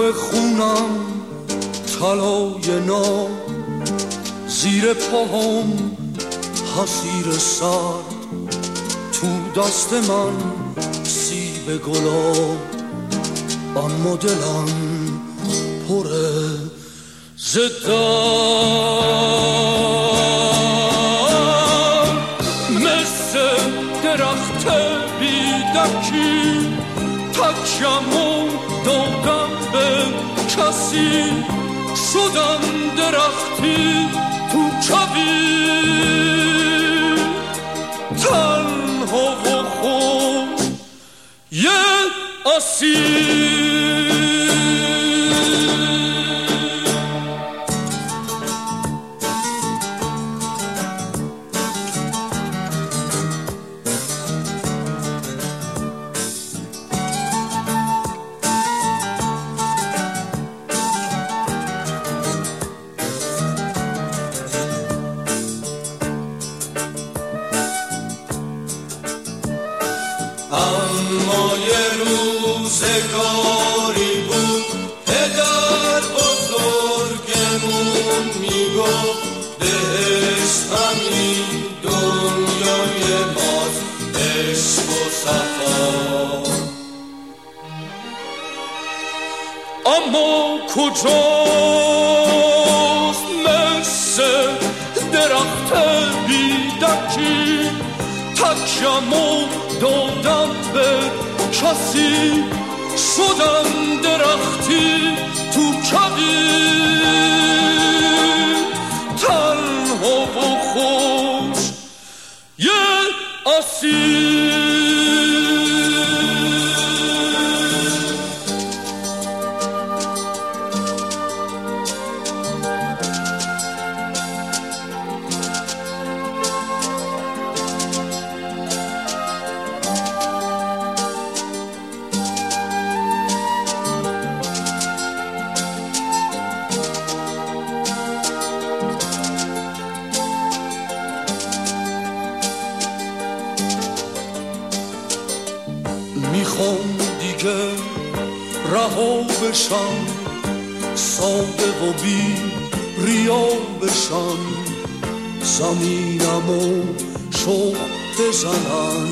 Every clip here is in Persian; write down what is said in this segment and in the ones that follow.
خونم طلای ناب، زیر پاهم حصیر سرد، تو دست من سیب گلاب، اما دلم پره زدم. مثل درخت بیدکی تکیم و دادم به کسی، شدم درختی تو کویر، تنها و خود یه اسیر. اما یه روزگاری بود پدر بزرگمون میگفت بهشت همین دنیای ماست، عشق و صفا. اما کجاست مثل درخت بیدکی تکیم و دادم به کسی، شدم درختی تو کویر، تنها و خوش یه اسیر. میخوام دیگه رها بشم، ساده و بی ریا بشم، زمینمو شوق بزنم،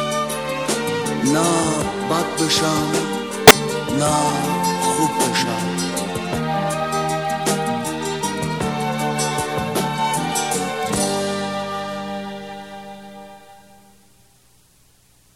نه بد بشم نه خوب بشم.